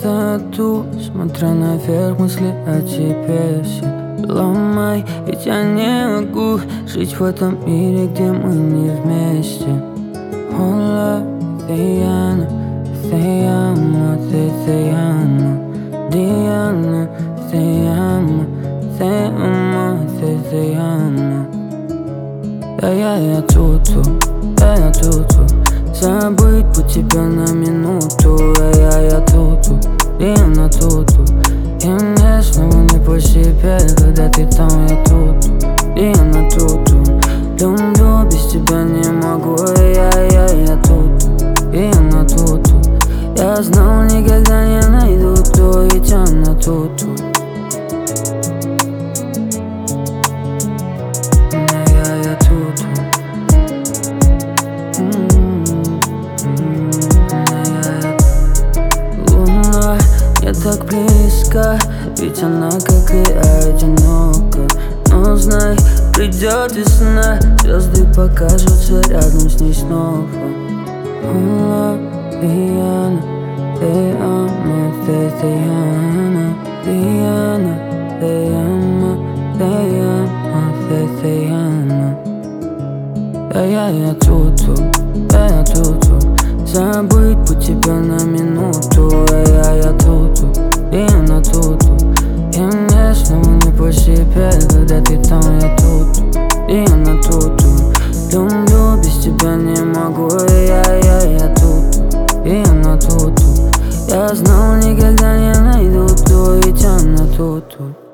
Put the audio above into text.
тату, смотря наверх, мысли о тебе все ломай, ведь я не могу жить в этом мире, где мы не вместе. Hola, te amo, te amo, te amo, Диана, te amo, te amo, te amo. Да я тут, забыть по тебе на минуту. Я тут, и она тут. И мне снова не по себе, когда ты там, я тут, и она тут. Люблю, без тебя не могу, я тут, и она тут. Я знал, никогда не найду то, ведь она тут. Я тут. Луна не так близко, ведь она, как и одинока. Но знай, придет весна, звезды покажутся рядом с ней снова. Hola, Диана, te amo, te amo, Диана, te amo, te amo. Да я тут, забыть по тебе на минуту. Я тут, и она тут. И мне снова не по себе, когда ты там, я тут, и она тут. Люблю, без тебя не могу, я тут, и она тут. Я знал, никогда не найду то, ведь она тут.